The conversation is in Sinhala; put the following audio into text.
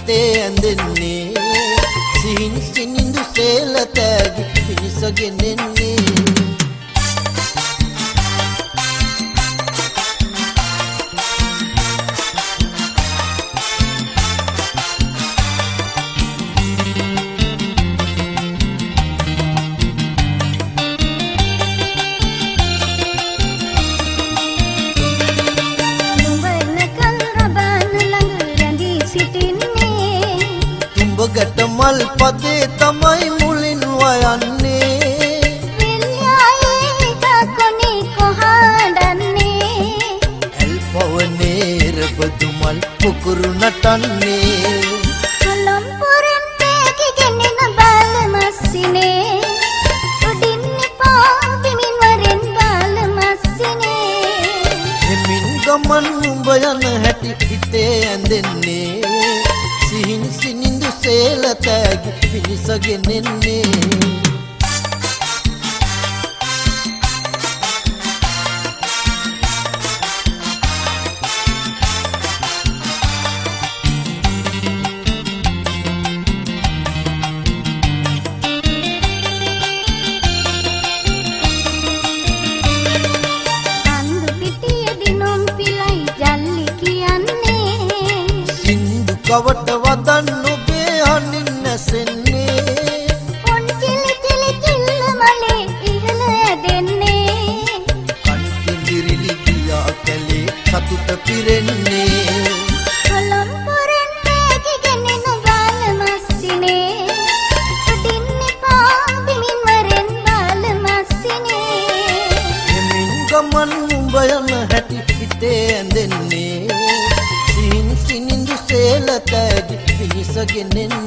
හිතේ ඇඳෙන්නේ සිහින් සිනිඳු සේල තෑගි පිනිසගෙනෙන්නේ ගට මල් පදේ තමයි මුලින් වයන්නේ විල්යායේ කකොනේ කොහාඩන්නේ ඇල් පවනේ රබදු මල් පුකුරු නටන්නේ කොළඹුරෙන් පෙකිගෙන බාල මස්සිනේ උඩින්නේ පාවිමින් වරෙන් බාල මස්සිනේ එමින් ගමන් උඹ යන හැටි හිතේ ඇඳෙන්නේ සිහින් සිනිඳු සේල තෑගි පිනිසගෙනෙන්නේ අන්දු පිටිය දිනුම් පිලයි ජල්ලි කියන්නේ සින්දු කවට වදන් ඔබේ හනින් නැසෙන්නේ පොන් කිලි කිලි කිල්ල මලේ ඉහළ ඇදෙන්නේ කන් කිලිරිලි ගියා කැලේ සතුට පිරෙන්නේ කොළඹුරෙන් පෙකිගෙන බාල මස්සිනේ උඩින්නේ පාවිමින් වරෙන් බාල මස්සිනේ එමින් ගමන් උඹ යන හැටි හිතේ ඇඳෙන්නේ සිහින් සිනිඳු සේල තෑගි පිනිසගෙනෙන්නේ